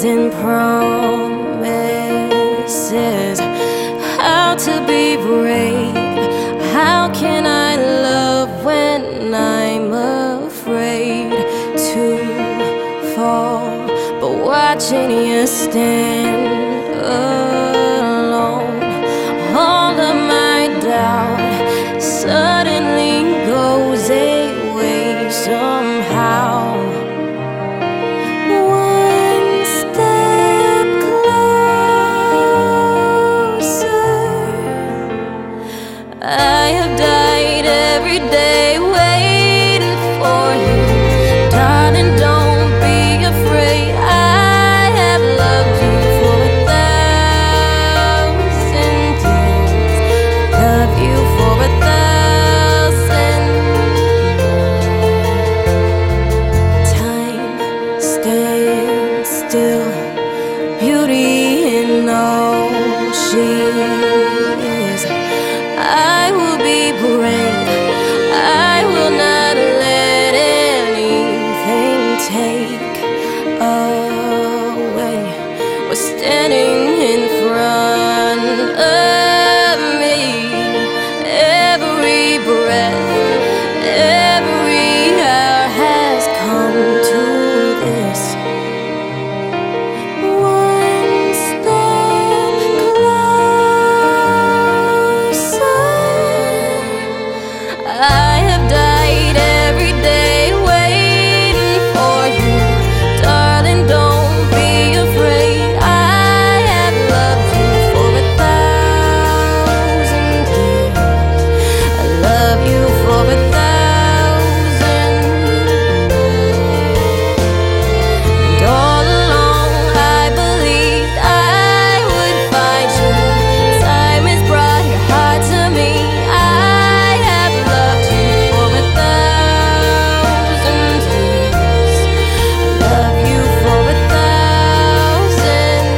and promises. How to be brave? How can I love when I'm afraid to fall? But watching you stand alone, all of my doubt suddenly goes away somehow. One step closer. I have died every day waiting for you. Darling, don't be afraid. I have loved you for 1,000 years. Love you for 1,000. Time stands still, beauty in all she is. I will be brave. I will not let anything take away what's standing in front of me. Every breath, every hour has come to this. One step closer. I have died every day waiting for you. Darling, don't be afraid. I have loved you for 1,000 years. I love you for 1,000. And all along I believed I would find you. Time has brought your heart to me. I have loved you for 1,000 years. I love you for 1,000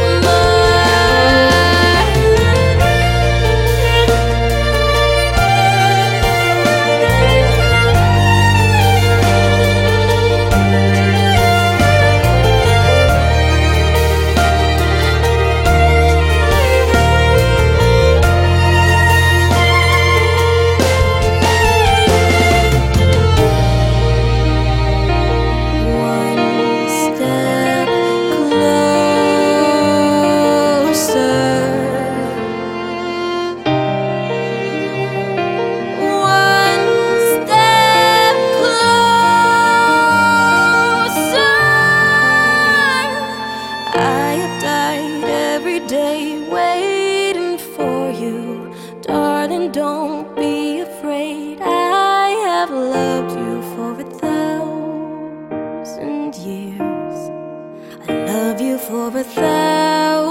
One step closer. One step closer. I have died every day waiting for you. Darling, don't be afraid. I have loved you for 1,000 years. I love you for 1,000